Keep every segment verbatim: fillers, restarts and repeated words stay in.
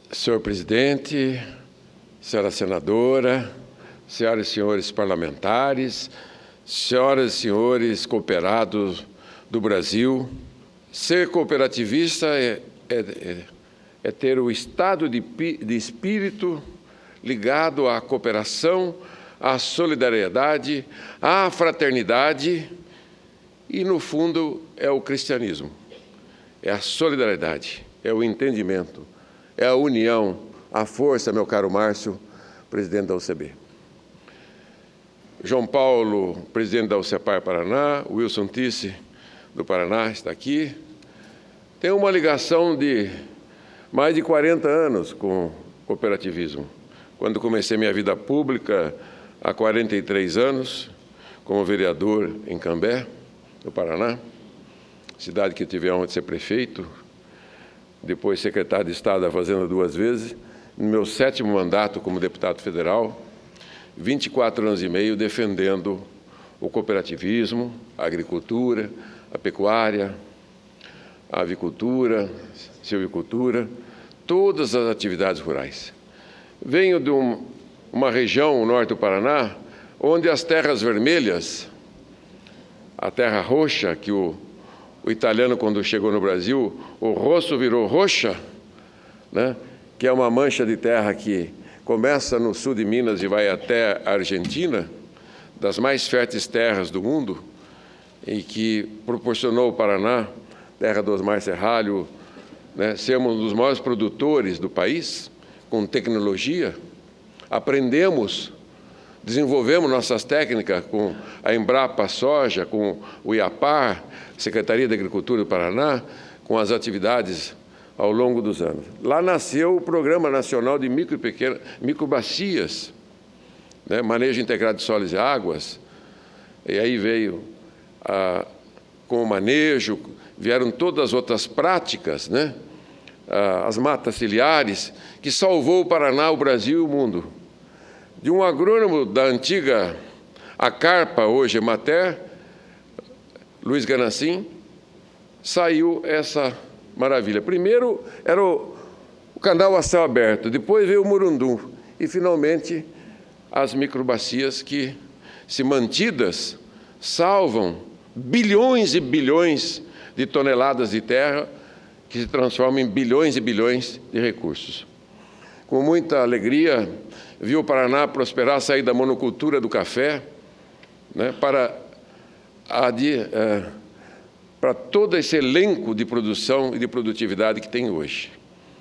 Senhor presidente, senhora senadora, senhoras e senhores parlamentares, senhoras e senhores cooperados do Brasil, ser cooperativista é, é, é ter o estado de, de espírito ligado à cooperação, à solidariedade, à fraternidade e, no fundo, é o cristianismo. É a solidariedade, é o entendimento, é a união, a força, meu caro Márcio, presidente da U C B. João Paulo, presidente da UCEPAR Paraná, Wilson Tisse, do Paraná, está aqui. Tem uma ligação de mais de quarenta anos com o cooperativismo. Quando comecei minha vida pública, há quarenta e três anos, como vereador em Cambé, no Paraná, cidade que eu tive a honra de ser prefeito, depois secretário de Estado da Fazenda duas vezes, no meu sétimo mandato como deputado federal, vinte e quatro anos e meio defendendo o cooperativismo, a agricultura, a pecuária, a avicultura, silvicultura, todas as atividades rurais. Venho de um, uma região, o norte do Paraná, onde as terras vermelhas, a terra roxa, que o, o italiano, quando chegou no Brasil, o rosso virou roxa, né? Que é uma mancha de terra que começa no sul de Minas e vai até a Argentina, das mais férteis terras do mundo, e que proporcionou ao Paraná, terra do Osmar Serralho, né, sermos um dos maiores produtores do país, com tecnologia. Aprendemos, desenvolvemos nossas técnicas com a Embrapa Soja, com o IAPAR, Secretaria da Agricultura do Paraná, com as atividades ao longo dos anos. Lá nasceu o Programa Nacional de Micro e Pequenas Microbacias, né, Manejo Integrado de Solos e Águas, e aí veio, ah, com o manejo, vieram todas as outras práticas, né, ah, as matas ciliares, que salvou o Paraná, o Brasil e o mundo. De um agrônomo da antiga Acarpa, hoje Emater, Luiz Ganassim, saiu essa maravilha. Primeiro era o, o canal a céu aberto, depois veio o Murundum e, finalmente, as microbacias que, se mantidas, salvam bilhões e bilhões de toneladas de terra que se transformam em bilhões e bilhões de recursos. Com muita alegria, vi o Paraná prosperar, sair da monocultura do café, né, para a de, é, para todo esse elenco de produção e de produtividade que tem hoje.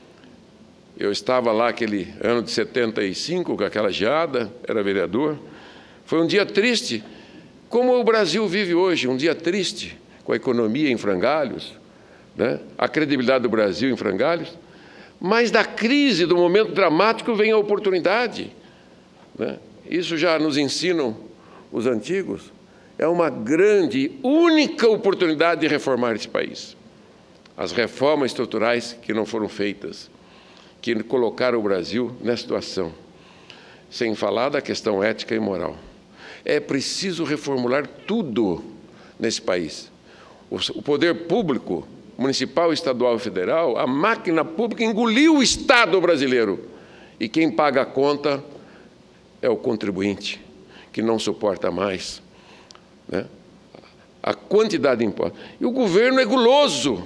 Eu estava lá aquele ano de setenta e cinco, com aquela geada, era vereador. Foi um dia triste, como o Brasil vive hoje, um dia triste, com a economia em frangalhos, né? A credibilidade do Brasil em frangalhos, mas da crise, do momento dramático, vem a oportunidade, né? Isso já nos ensinam os antigos. É uma grande, única oportunidade de reformar esse país. As reformas estruturais que não foram feitas, que colocaram o Brasil nessa situação, sem falar da questão ética e moral. É preciso reformular tudo nesse país. O poder público, municipal, estadual e federal, a máquina pública engoliu o Estado brasileiro. E quem paga a conta é o contribuinte, que não suporta mais, né, a quantidade de impostos. E o governo é guloso.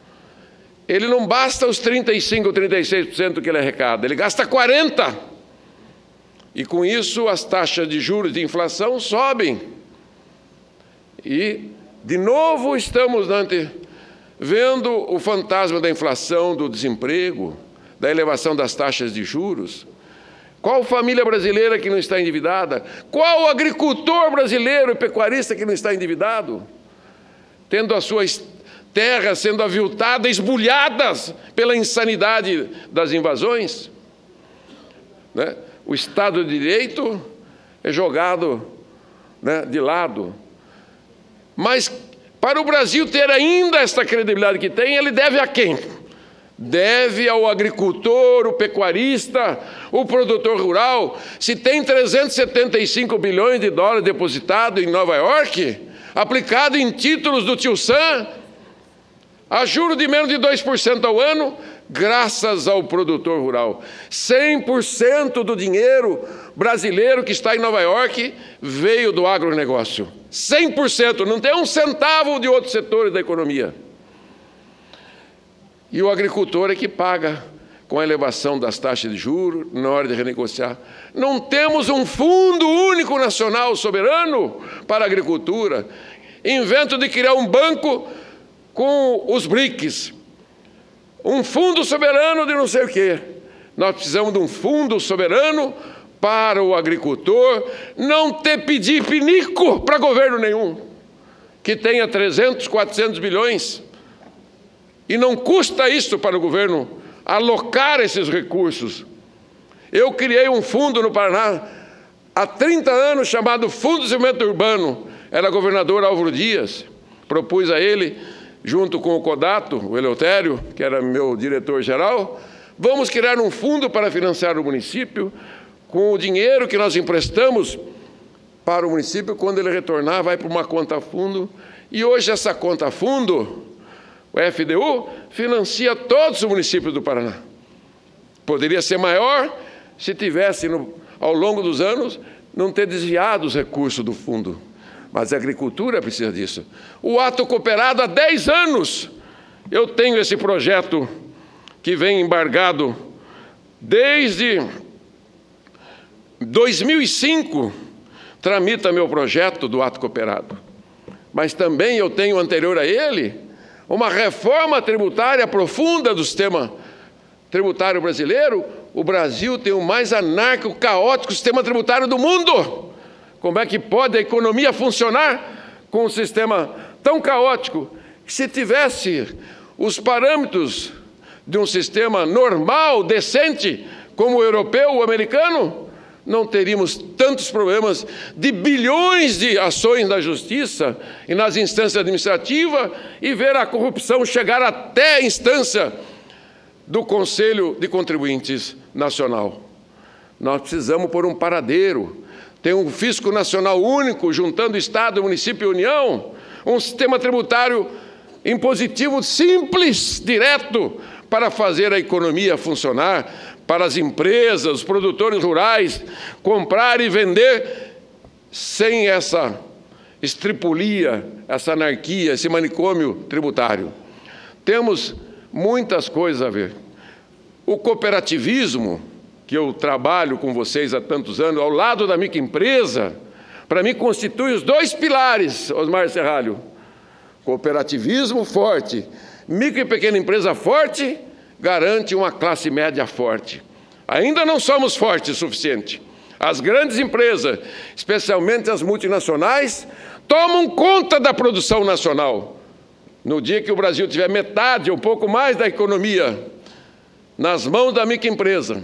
Ele não basta os trinta e cinco por cento ou trinta e seis por cento que ele arrecada, ele gasta quarenta por cento. E, com isso, as taxas de juros de inflação sobem. E, de novo, estamos ante, vendo o fantasma da inflação, do desemprego, da elevação das taxas de juros. Qual família brasileira que não está endividada? Qual agricultor brasileiro e pecuarista que não está endividado? Tendo as suas terras sendo aviltadas, esbulhadas pela insanidade das invasões, né? O Estado de Direito é jogado, né, de lado. Mas, para o Brasil ter ainda esta credibilidade que tem, ele deve a quem? Deve ao agricultor, o pecuarista, o produtor rural. Se tem trezentos e setenta e cinco bilhões de dólares depositado em Nova York, aplicado em títulos do Tio Sam, a juros de menos de dois por cento ao ano, graças ao produtor rural. cem por cento do dinheiro brasileiro que está em Nova York veio do agronegócio. cem por cento, não tem um centavo de outros setores da economia. E o agricultor é que paga com a elevação das taxas de juros na hora de renegociar. Não temos um fundo único nacional soberano para a agricultura. Invento de criar um banco com os BRICS, um fundo soberano de não sei o quê. Nós precisamos de um fundo soberano para o agricultor não ter pedir pinico para governo nenhum, que tenha trezentos, quatrocentos bilhões, e não custa isso para o governo alocar esses recursos. Eu criei um fundo no Paraná há trinta anos chamado Fundo de Desenvolvimento Urbano. Era governador Álvaro Dias, propus a ele, junto com o Codato, o Eleutério, que era meu diretor-geral, vamos criar um fundo para financiar o município, com o dinheiro que nós emprestamos para o município, quando ele retornar, vai para uma conta fundo, e hoje essa conta fundo, o F D U, financia todos os municípios do Paraná. Poderia ser maior se tivesse, no, ao longo dos anos, não ter desviado os recursos do fundo. Mas a agricultura precisa disso. O ato cooperado há dez anos. Eu tenho esse projeto que vem embargado desde dois mil e cinco, tramita meu projeto do ato cooperado. Mas também eu tenho, anterior a ele, uma reforma tributária profunda do sistema tributário brasileiro. O Brasil tem o mais anárquico, caótico sistema tributário do mundo. Como é que pode a economia funcionar com um sistema tão caótico? Se tivesse os parâmetros de um sistema normal, decente, como o europeu, o americano, não teríamos tantos problemas de bilhões de ações na justiça e nas instâncias administrativas e ver a corrupção chegar até a instância do Conselho de Contribuintes Nacional. Nós precisamos pôr um paradeiro, ter um fisco nacional único, juntando Estado, município e União, um sistema tributário impositivo simples, direto, para fazer a economia funcionar, para as empresas, os produtores rurais, comprar e vender sem essa estripulia, essa anarquia, esse manicômio tributário. Temos muitas coisas a ver. O cooperativismo, que eu trabalho com vocês há tantos anos, ao lado da microempresa, para mim constitui os dois pilares, Osmar Serralho. Cooperativismo forte, micro e pequena empresa forte, garante uma classe média forte. Ainda não somos fortes o suficiente. As grandes empresas, especialmente as multinacionais, tomam conta da produção nacional. No dia que o Brasil tiver metade, um pouco mais da economia, nas mãos da microempresa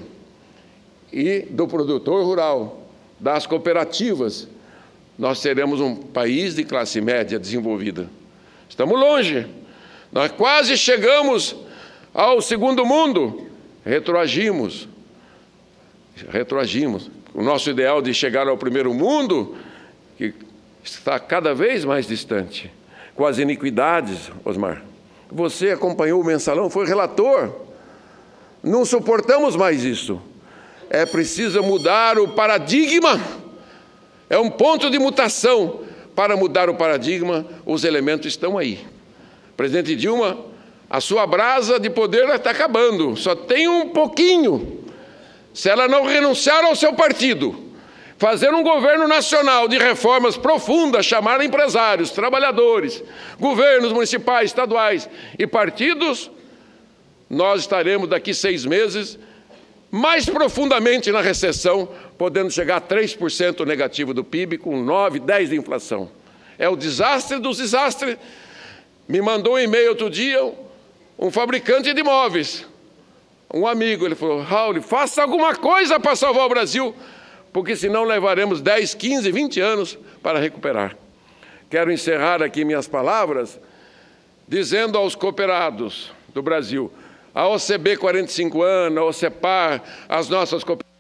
e do produtor rural, das cooperativas, nós seremos um país de classe média desenvolvida. Estamos longe. Nós quase chegamos ao segundo mundo, retroagimos, retroagimos. O nosso ideal de chegar ao primeiro mundo, que está cada vez mais distante, com as iniquidades, Osmar. Você acompanhou o mensalão, foi relator. Não suportamos mais isso. É preciso mudar o paradigma. É um ponto de mutação. Para mudar o paradigma, os elementos estão aí. Presidente Dilma, a sua brasa de poder está acabando, só tem um pouquinho. Se ela não renunciar ao seu partido, fazer um governo nacional de reformas profundas, chamar empresários, trabalhadores, governos municipais, estaduais e partidos, nós estaremos daqui seis meses mais profundamente na recessão, podendo chegar a três por cento negativo do P I B, com nove, dez de inflação. É o desastre dos desastres. Me mandou um e-mail outro dia, um fabricante de imóveis, um amigo, ele falou: Raul, faça alguma coisa para salvar o Brasil, porque senão levaremos dez, quinze, vinte anos para recuperar. Quero encerrar aqui minhas palavras dizendo aos cooperados do Brasil, a O C B quarenta e cinco anos, a OCEPAR, as nossas cooperativas,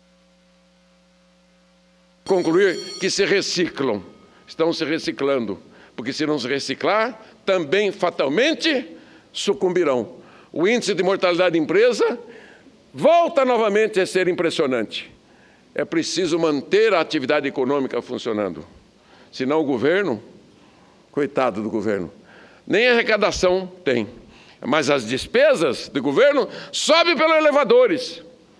concluir que se reciclam, estão se reciclando, porque se não se reciclar, também fatalmente sucumbirão. o índice de mortalidade de empresa volta novamente a ser impressionante. É preciso manter a atividade econômica funcionando. Senão o governo, coitado do governo, nem arrecadação tem. Mas as despesas do governo sobem pelos elevadores.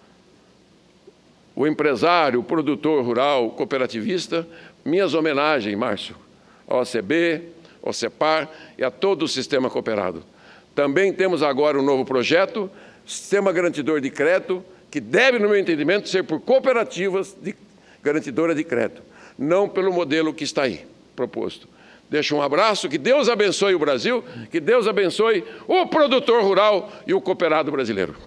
O empresário, o produtor rural, o cooperativista, minhas homenagens, Márcio, ao O C B, ao CEPAR e a todo o sistema cooperado. Também temos agora um novo projeto, Sistema Garantidor de Crédito, que deve, no meu entendimento, ser por cooperativas de garantidora de crédito, não pelo modelo que está aí proposto. Deixo um abraço, que Deus abençoe o Brasil, que Deus abençoe o produtor rural e o cooperado brasileiro.